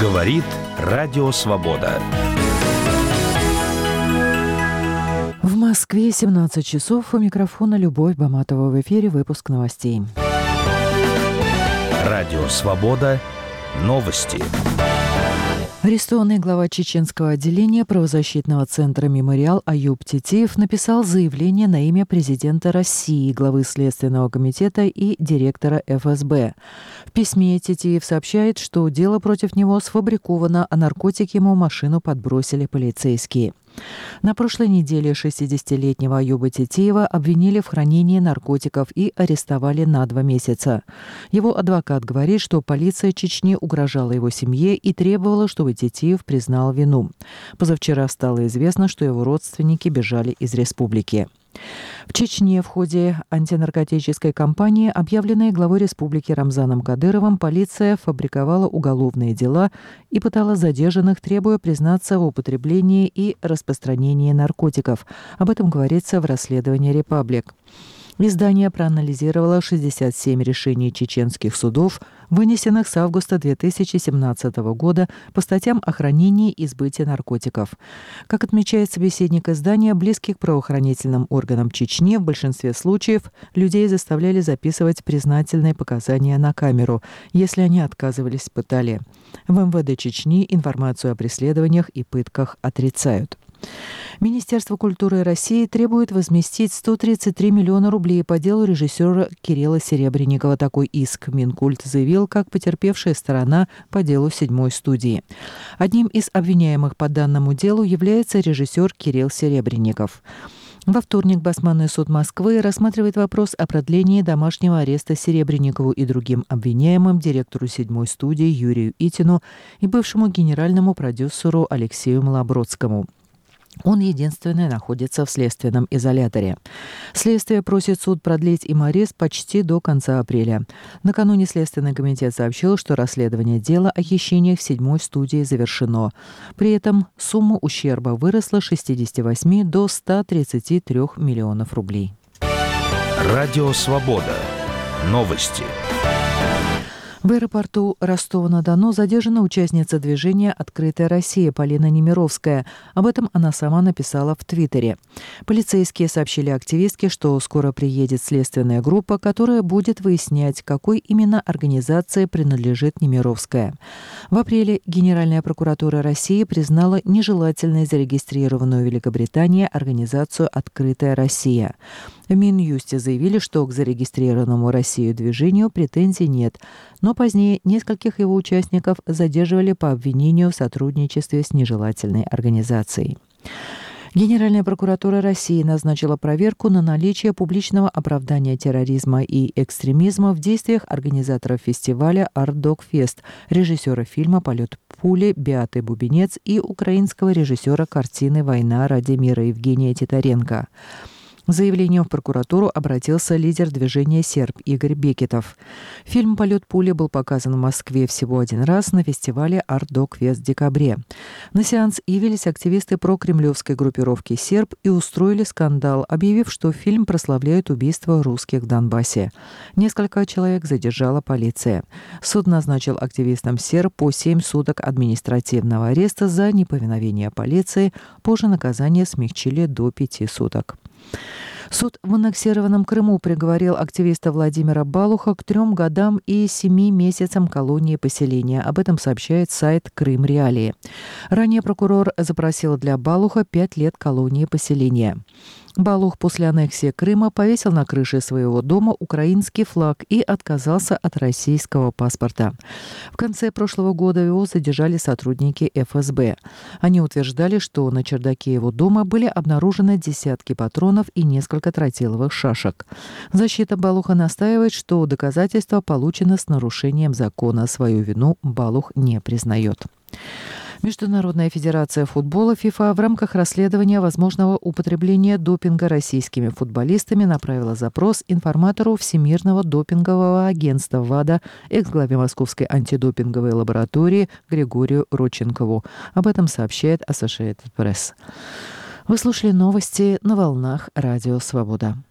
Говорит Радио Свобода. В Москве 17 часов. У микрофона Любовь Баматова. В эфире выпуск новостей. Радио Свобода. Новости. Арестованный глава чеченского отделения правозащитного центра «Мемориал» Аюб Тетиев написал заявление на имя президента России, главы Следственного комитета и директора ФСБ. В письме Тетиев сообщает, что дело против него сфабриковано, а наркотики ему в машину подбросили полицейские. На прошлой неделе 60-летнего Аюба Тетиева обвинили в хранении наркотиков и арестовали на 2 месяца. Его адвокат говорит, что полиция Чечни угрожала его семье и требовала, чтобы Тетиев признал вину. Позавчера стало известно, что его родственники бежали из республики. В Чечне в ходе антинаркотической кампании, объявленной главой республики Рамзаном Кадыровым, полиция фабриковала уголовные дела и пытала задержанных, требуя признаться в употреблении и распространении наркотиков. Об этом говорится в расследовании «Репаблик». Издание проанализировало 67 решений чеченских судов, вынесенных с августа 2017 года по статьям о хранении и сбытии наркотиков. Как отмечает собеседник издания, близких к правоохранительным органам Чечни в большинстве случаев людей заставляли записывать признательные показания на камеру, если они отказывались, пытали. В МВД Чечни информацию о преследованиях и пытках отрицают. Министерство культуры России требует возместить 133 миллиона рублей по делу режиссера Кирилла Серебренникова. Такой иск Минкульт заявил, как потерпевшая сторона по делу 7-й студии. Одним из обвиняемых по данному делу является режиссер Кирилл Серебренников. Во вторник Басманный суд Москвы рассматривает вопрос о продлении домашнего ареста Серебренникову и другим обвиняемым, директору 7-й студии Юрию Итину и бывшему генеральному продюсеру Алексею Малобродскому. Он единственный находится в следственном изоляторе. Следствие просит суд продлить им арест почти до конца апреля. Накануне Следственный комитет сообщил, что расследование дела о хищениях в 7-й студии завершено. При этом сумма ущерба выросла с 68 до 133 миллионов рублей. Радио Свобода. Новости. В аэропорту Ростова-на-Дону задержана участница движения «Открытая Россия» Полина Немировская. Об этом она сама написала в Твиттере. Полицейские сообщили активистке, что скоро приедет следственная группа, которая будет выяснять, какой именно организации принадлежит Немировская. В апреле Генеральная прокуратура России признала нежелательной зарегистрированную в Великобритании организацию «Открытая Россия». В Минюсте заявили, что к зарегистрированному Россию движению претензий нет, но позднее нескольких его участников задерживали по обвинению в сотрудничестве с нежелательной организацией. Генеральная прокуратура России назначила проверку на наличие публичного оправдания терроризма и экстремизма в действиях организаторов фестиваля «Арт-Дог-Фест», режиссера фильма «Полет пули» Беаты Бубенец и украинского режиссера картины «Война ради мира» Евгения Титаренко. С заявлением в прокуратуру обратился лидер движения «Серб» Игорь Бекетов. Фильм «Полет пули» был показан в Москве всего один раз на фестивале «Арт-Дог-Фест» в декабре. На сеанс явились активисты прокремлевской группировки «Серб» и устроили скандал, объявив, что фильм прославляет убийство русских в Донбассе. Несколько человек задержала полиция. Суд назначил активистам «Серб» по 7 суток административного ареста за неповиновение полиции. Позже наказание смягчили до 5 суток. Суд в аннексированном Крыму приговорил активиста Владимира Балуха к 3 годам и 7 месяцам колонии поселения. Об этом сообщает сайт Крым Реалии. Ранее прокурор запросил для Балуха 5 лет колонии поселения. Балух после аннексии Крыма повесил на крыше своего дома украинский флаг и отказался от российского паспорта. В конце прошлого года его задержали сотрудники ФСБ. Они утверждали, что на чердаке его дома были обнаружены десятки патронов и несколько тротиловых шашек. Защита Балуха настаивает, что доказательства получены с нарушением закона. Свою вину Балух не признает. Международная федерация футбола ФИФА в рамках расследования возможного употребления допинга российскими футболистами направила запрос информатору Всемирного допингового агентства ВАДА, экс-главе Московской антидопинговой лаборатории Григорию Родченкову. Об этом сообщает Associated Press. Вы слушали новости на волнах Радио Свобода.